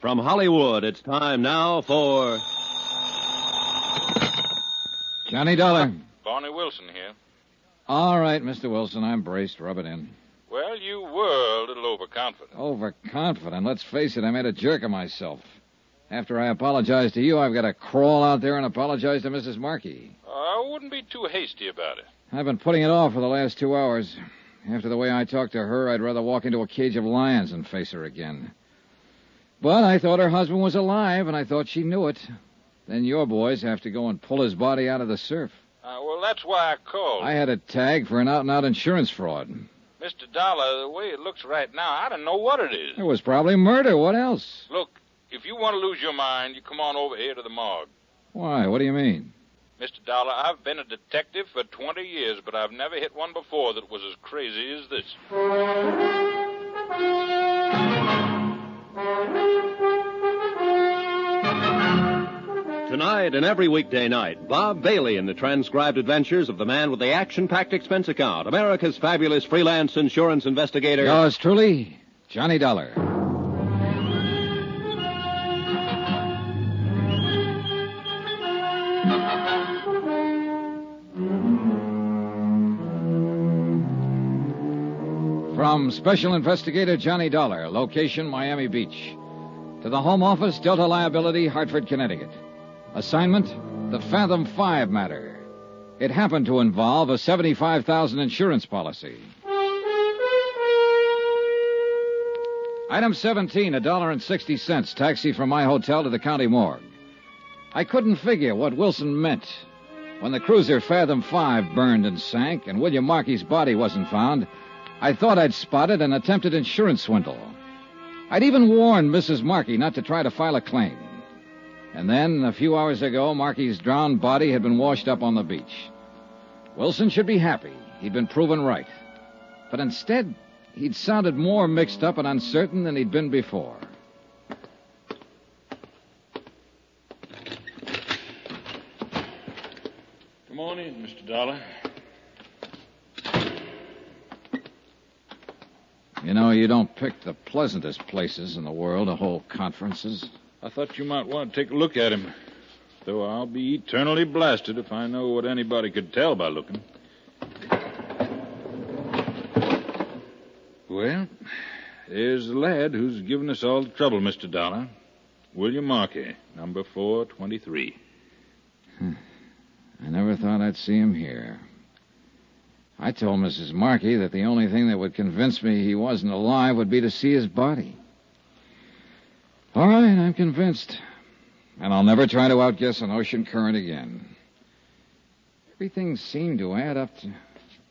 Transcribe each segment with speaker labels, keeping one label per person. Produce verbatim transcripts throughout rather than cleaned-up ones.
Speaker 1: From Hollywood, it's time now for...
Speaker 2: Johnny Dollar.
Speaker 3: Barney Wilson here.
Speaker 2: All right, Mister Wilson, I'm braced. Rub it in.
Speaker 3: Well, you were a little overconfident.
Speaker 2: Overconfident? Let's face it, I made a jerk of myself. After I apologize to you, I've got to crawl out there and apologize to Missus Markey.
Speaker 3: I wouldn't be too hasty about it.
Speaker 2: I've been putting it off for the last two hours. After the way I talked to her, I'd rather walk into a cage of lions than face her again. But I thought her husband was alive, and I thought she knew it. Then your boys have to go and pull his body out of the surf.
Speaker 3: Uh, well, that's why I called.
Speaker 2: I had a tag for an out-and-out insurance fraud.
Speaker 3: Mister Dollar, the way it looks right now, I don't know what it is.
Speaker 2: It was probably murder. What else?
Speaker 3: Look, if you want to lose your mind, you come on over here to the morgue.
Speaker 2: Why? What do you mean?
Speaker 3: Mister Dollar, I've been a detective for twenty years, but I've never hit one before that was as crazy as this.
Speaker 1: Tonight and every weekday night, Bob Bailey in the transcribed adventures of the man with the action-packed expense account, America's fabulous freelance insurance investigator.
Speaker 2: Yours truly, Johnny Dollar. From Special Investigator Johnny Dollar, location Miami Beach. To the Home Office, Delta Liability, Hartford, Connecticut. Assignment, the Fathom Five matter. It happened to involve a seventy-five thousand dollars insurance policy. Item seventeen, a dollar and sixty cents, taxi from my hotel to the county morgue. I couldn't figure what Wilson meant. When the cruiser Fathom Five burned and sank and William Markey's body wasn't found, I thought I'd spotted an attempted insurance swindle. I'd even warned Missus Markey not to try to file a claim. And then, a few hours ago, Markey's drowned body had been washed up on the beach. Wilson should be happy. He'd been proven right. But instead, he'd sounded more mixed up and uncertain than he'd been before.
Speaker 3: Good morning, Mister Dollar.
Speaker 2: You know, you don't pick the pleasantest places in the world to hold conferences.
Speaker 3: I thought you might want to take a look at him. Though I'll be eternally blasted if I know what anybody could tell by looking. Well, there's the lad who's given us all the trouble, Mister Dollar. William Markey, number four twenty-three.
Speaker 2: Hmm. I never thought I'd see him here. I told Missus Markey that the only thing that would convince me he wasn't alive would be to see his body. All right, I'm convinced. And I'll never try to outguess an ocean current again. Everything seemed to add up to...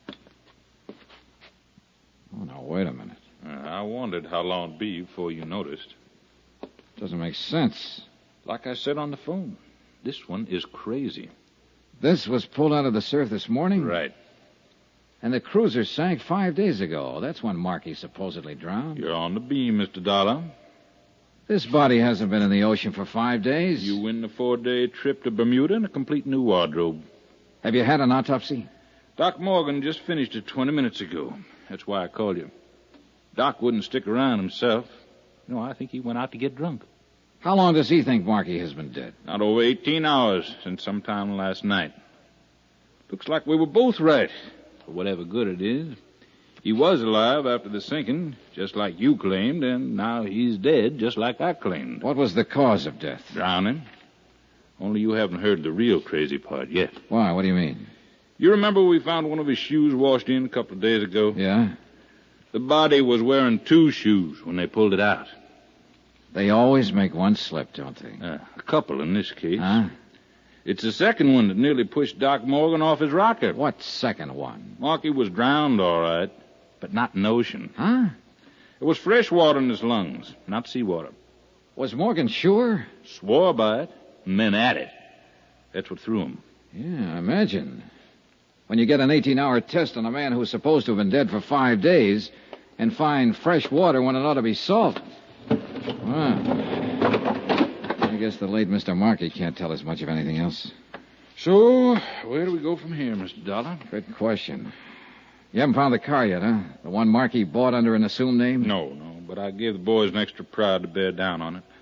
Speaker 2: Oh, now, wait a minute.
Speaker 3: Uh, I wondered how long it'd be before you noticed.
Speaker 2: Doesn't make sense.
Speaker 3: Like I said on the phone, this one is crazy.
Speaker 2: This was pulled out of the surf this morning?
Speaker 3: Right.
Speaker 2: And the cruiser sank five days ago. That's when Markey supposedly drowned.
Speaker 3: You're on the beam, Mister Dollar.
Speaker 2: This body hasn't been in the ocean for five days.
Speaker 3: You win the four-day trip to Bermuda and a complete new wardrobe.
Speaker 2: Have you had an autopsy?
Speaker 3: Doc Morgan just finished it twenty minutes ago. That's why I called you. Doc wouldn't stick around himself. No, I think he went out to get drunk.
Speaker 2: How long does he think Markey has been dead?
Speaker 3: Not over eighteen hours, since sometime last night. Looks like we were both right, for whatever good it is. He was alive after the sinking, just like you claimed, and now he's dead, just like I claimed.
Speaker 2: What was the cause of death?
Speaker 3: Drowning. Only you haven't heard the real crazy part yet.
Speaker 2: Why? What do you mean?
Speaker 3: You remember we found one of his shoes washed in a couple of days ago?
Speaker 2: Yeah?
Speaker 3: The body was wearing two shoes when they pulled it out.
Speaker 2: They always make one slip, don't they?
Speaker 3: Uh, a couple in this case.
Speaker 2: Huh?
Speaker 3: It's the second one that nearly pushed Doc Morgan off his rocket.
Speaker 2: What second one?
Speaker 3: Markey was drowned, all right, but not in the ocean.
Speaker 2: Huh?
Speaker 3: It was fresh water in his lungs, not seawater.
Speaker 2: Was Morgan sure?
Speaker 3: Swore by it, and then at it. That's what threw him.
Speaker 2: Yeah, I imagine. When you get an eighteen-hour test on a man who's supposed to have been dead for five days and find fresh water when it ought to be salt. Well, I guess the late Mister Markey can't tell us much of anything else.
Speaker 3: So, where do we go from here, Mister Dollar?
Speaker 2: Good question. You haven't found the car yet, huh? The one Markey bought under an assumed name?
Speaker 3: No, no, but I gave the boys an extra prod to bear down on it.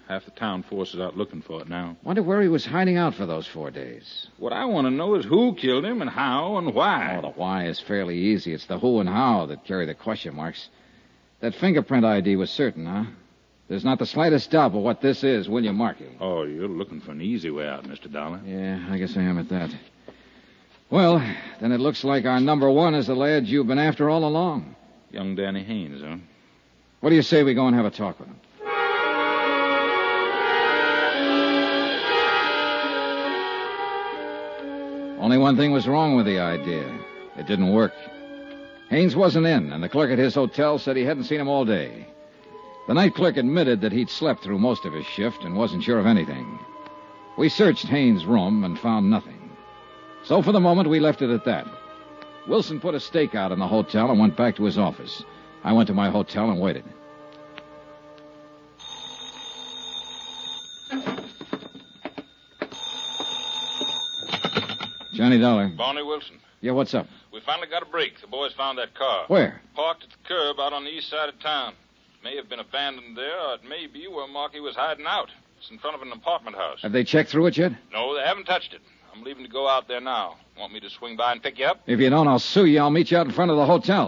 Speaker 3: Half the town force is out looking for it now.
Speaker 2: Wonder where he was hiding out for those four days.
Speaker 3: What I want to know is who killed him and how and why.
Speaker 2: Oh, the why is fairly easy. It's the who and how that carry the question marks. That fingerprint I D was certain, huh? There's not the slightest doubt but what this is William Markey.
Speaker 3: Oh, you're looking for an easy way out, Mister Dollar.
Speaker 2: Yeah, I guess I am at that. Well, then it looks like our number one is the lad you've been after all along.
Speaker 3: Young Danny Haynes, huh?
Speaker 2: What do you say we go and have a talk with him? Only one thing was wrong with the idea. It didn't work. Haynes wasn't in, and the clerk at his hotel said he hadn't seen him all day. The night clerk admitted that he'd slept through most of his shift and wasn't sure of anything. We searched Haynes' room and found nothing. So for the moment, we left it at that. Wilson put a stake out in the hotel and went back to his office. I went to my hotel and waited. Johnny Dollar.
Speaker 3: Barney Wilson.
Speaker 2: Yeah, what's up?
Speaker 3: We finally got a break. The boys found that car.
Speaker 2: Where?
Speaker 3: Parked at the curb out on the east side of town. May have been abandoned there, or it may be where Markey was hiding out. It's in front of an apartment house.
Speaker 2: Have they checked through it yet?
Speaker 3: No, they haven't touched it. I'm leaving to go out there now. Want me to swing by and pick you up?
Speaker 2: If you don't, I'll sue you. I'll meet you out in front of the hotel.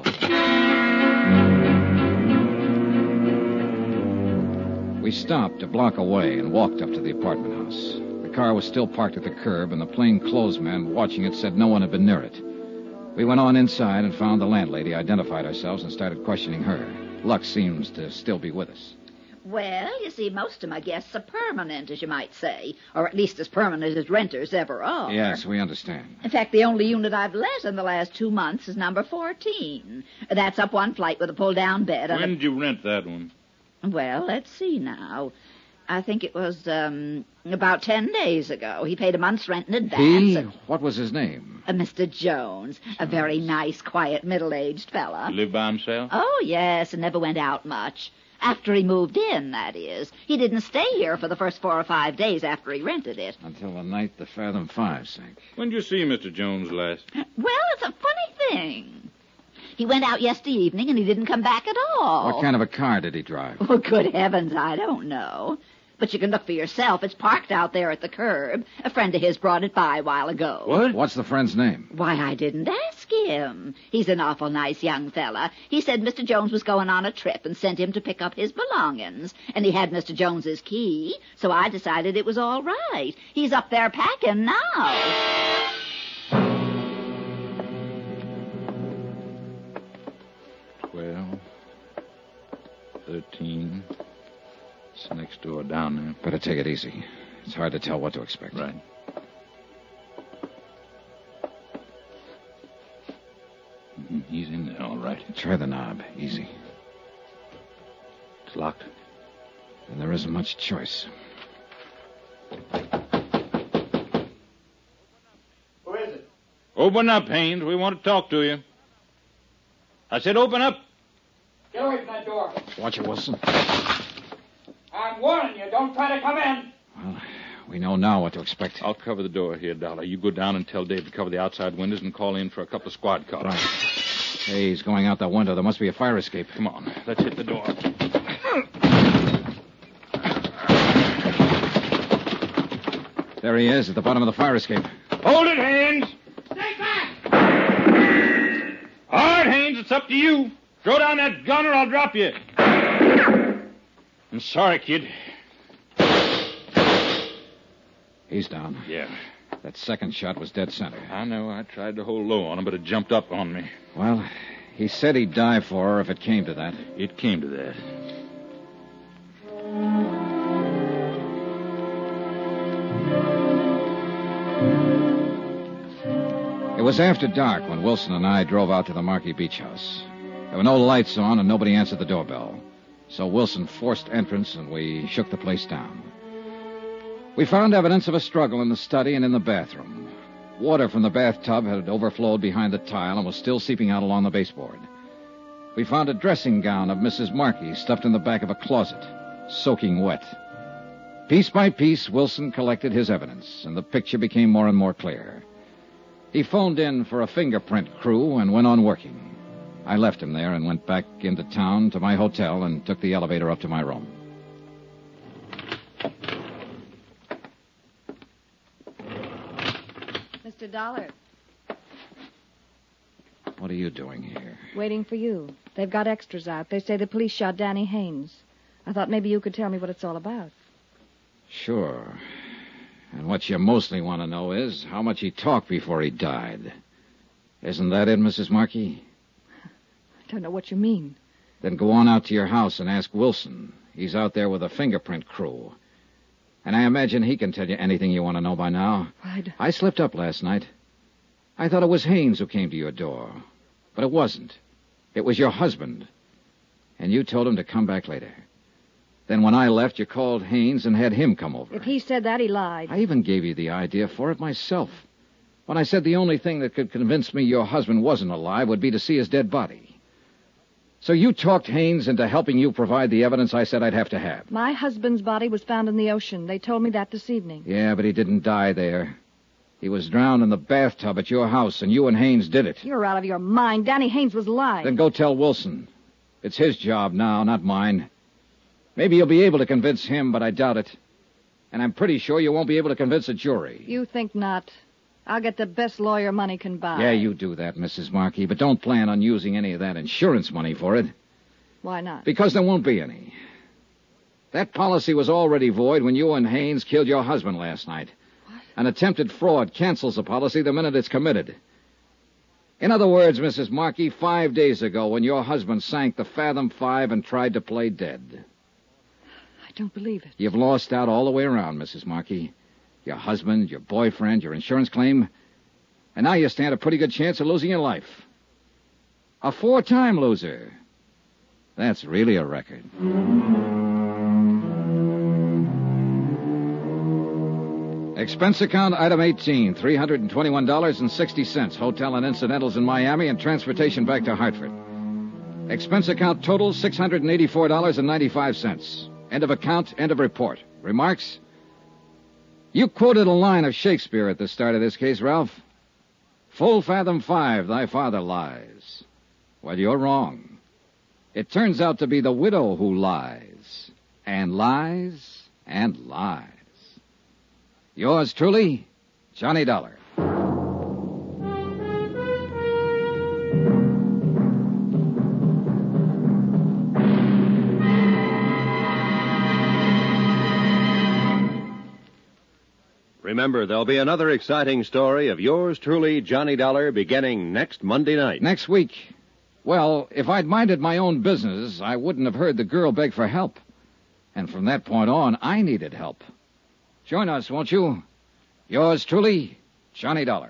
Speaker 2: We stopped a block away and walked up to the apartment house. The car was still parked at the curb, and the plain-clothes man watching it said no one had been near it. We went on inside and found the landlady, identified ourselves, and started questioning her. Luck seems to still be with us.
Speaker 4: Well, you see, most of my guests are permanent, as you might say, or at least as permanent as renters ever are.
Speaker 2: Yes, we understand.
Speaker 4: In fact, the only unit I've let in the last two months is number fourteen. That's up one flight with a pull-down bed.
Speaker 3: When
Speaker 4: and
Speaker 3: did you rent that one?
Speaker 4: a... Well, let's see now. I think it was um, about ten days ago. He paid a month's rent in advance.
Speaker 2: He?
Speaker 4: And...
Speaker 2: What was his name?
Speaker 4: Uh, Mister Jones, a very nice, quiet, middle-aged fella.
Speaker 3: He lived by himself?
Speaker 4: Oh, yes, and never went out much. After he moved in, that is. He didn't stay here for the first four or five days after he rented it.
Speaker 2: Until the night the Fathom Five sank.
Speaker 3: When did you see Mister Jones last?
Speaker 4: Well, it's a funny thing. He went out yesterday evening and he didn't come back at all.
Speaker 2: What kind of a car did he drive?
Speaker 4: Well, good heavens, I don't know. But you can look for yourself. It's parked out there at the curb. A friend of his brought it by a while ago.
Speaker 2: What? What's the friend's name?
Speaker 4: Why, I didn't ask him. He's an awful nice young fella. He said Mister Jones was going on a trip and sent him to pick up his belongings. And he had Mister Jones's key, so I decided it was all right. He's up there packing now.
Speaker 3: Twelve. Thirteen. It's next door down there.
Speaker 2: Better take it easy. It's hard to tell what to expect.
Speaker 3: Right. Mm, He's in there, all right.
Speaker 2: Try the knob. Easy.
Speaker 3: It's locked.
Speaker 2: And there isn't much choice.
Speaker 5: Who is it?
Speaker 3: Open up, Haynes. We want to talk to you. I said open up.
Speaker 5: Get away from that door.
Speaker 2: Watch it, Wilson.
Speaker 5: I'm warning you. Don't try to come in.
Speaker 2: Well, we know now what to expect.
Speaker 3: I'll cover the door here, Dollar. You go down and tell Dave to cover the outside windows and call in for a couple of squad cars.
Speaker 2: Right. Hey, he's going out that window. There must be a fire escape.
Speaker 3: Come on. Let's hit the door.
Speaker 2: There he is, at the bottom of the fire escape.
Speaker 3: Hold it, Haynes.
Speaker 5: Stay back!
Speaker 3: All right, Haynes, it's up to you. Throw down that gun or I'll drop you. I'm sorry, kid.
Speaker 2: He's down.
Speaker 3: Yeah,
Speaker 2: That second shot was dead center.
Speaker 3: I know. I tried to hold low on him, but it jumped up on me.
Speaker 2: Well, he said he'd die for her if it came to that.
Speaker 3: It came to that.
Speaker 2: It was after dark when Wilson and I drove out to the Markey Beach House. There were no lights on and nobody answered the doorbell. So Wilson forced entrance and we shook the place down. We found evidence of a struggle in the study and in the bathroom. Water from the bathtub had overflowed behind the tile and was still seeping out along the baseboard. We found a dressing gown of Missus Markey stuffed in the back of a closet, soaking wet. Piece by piece, Wilson collected his evidence, and the picture became more and more clear. He phoned in for a fingerprint crew and went on working. I left him there and went back into town to my hotel and took the elevator up to my room.
Speaker 6: Mister Dollar.
Speaker 2: What are you doing here?
Speaker 6: Waiting for you. They've got extras out. They say the police shot Danny Haynes. I thought maybe you could tell me what it's all about.
Speaker 2: Sure. And what you mostly want to know is how much he talked before he died. Isn't that it, Missus Markey?
Speaker 6: I don't know what you mean.
Speaker 2: Then go on out to your house and ask Wilson. He's out there with a fingerprint crew. And I imagine he can tell you anything you want to know by now.
Speaker 6: I'd...
Speaker 2: I slipped up last night. I thought it was Haynes who came to your door. But it wasn't. It was your husband. And you told him to come back later. Then when I left, you called Haynes and had him come over.
Speaker 6: If he said that, he lied.
Speaker 2: I even gave you the idea for it myself. When I said the only thing that could convince me your husband wasn't alive would be to see his dead body. So you talked Haynes into helping you provide the evidence I said I'd have to have.
Speaker 6: My husband's body was found in the ocean. They told me that this evening.
Speaker 2: Yeah, but he didn't die there. He was drowned in the bathtub at your house, and you and Haynes did it.
Speaker 6: You're out of your mind. Danny Haynes was lying.
Speaker 2: Then go tell Wilson. It's his job now, not mine. Maybe you'll be able to convince him, but I doubt it. And I'm pretty sure you won't be able to convince a jury.
Speaker 6: You think not. I'll get the best lawyer money can buy.
Speaker 2: Yeah, you do that, Missus Markey, but don't plan on using any of that insurance money for it.
Speaker 6: Why not?
Speaker 2: Because there won't be any. That policy was already void when you and Haynes killed your husband last night.
Speaker 6: What?
Speaker 2: An attempted fraud cancels a policy the minute it's committed. In other words, Missus Markey, five days ago when your husband sank the Fathom Five and tried to play dead.
Speaker 6: I don't believe it.
Speaker 2: You've lost out all the way around, Missus Markey. Your husband, your boyfriend, your insurance claim. And now you stand a pretty good chance of losing your life. A four-time loser. That's really a record. Expense account item eighteen, three hundred twenty-one dollars and sixty cents. Hotel and incidentals in Miami and transportation back to Hartford. Expense account total, six hundred eighty-four dollars and ninety-five cents. End of account, end of report. Remarks? You quoted a line of Shakespeare at the start of this case, Ralph. Full fathom five, thy father lies. Well, you're wrong. It turns out to be the widow who lies, and lies, and lies. Yours truly, Johnny Dollar.
Speaker 1: Remember, there'll be another exciting story of yours truly, Johnny Dollar, beginning next Monday night.
Speaker 2: Next week. Well, if I'd minded my own business, I wouldn't have heard the girl beg for help. And from that point on, I needed help. Join us, won't you? Yours truly, Johnny Dollar.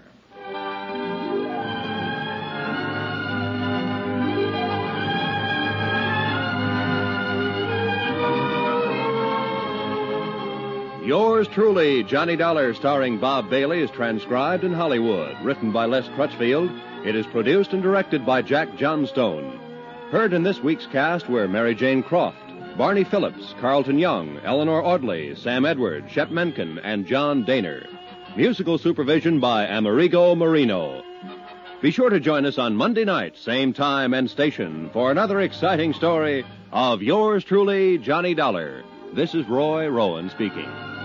Speaker 1: Yours truly, Johnny Dollar, starring Bob Bailey, is transcribed in Hollywood. Written by Les Crutchfield, it is produced and directed by Jack Johnstone. Heard in this week's cast were Mary Jane Croft, Barney Phillips, Carlton Young, Eleanor Audley, Sam Edwards, Shep Menken, and John Daner. Musical supervision by Amerigo Marino. Be sure to join us on Monday night, same time and station, for another exciting story of yours truly, Johnny Dollar. This is Roy Rowan speaking.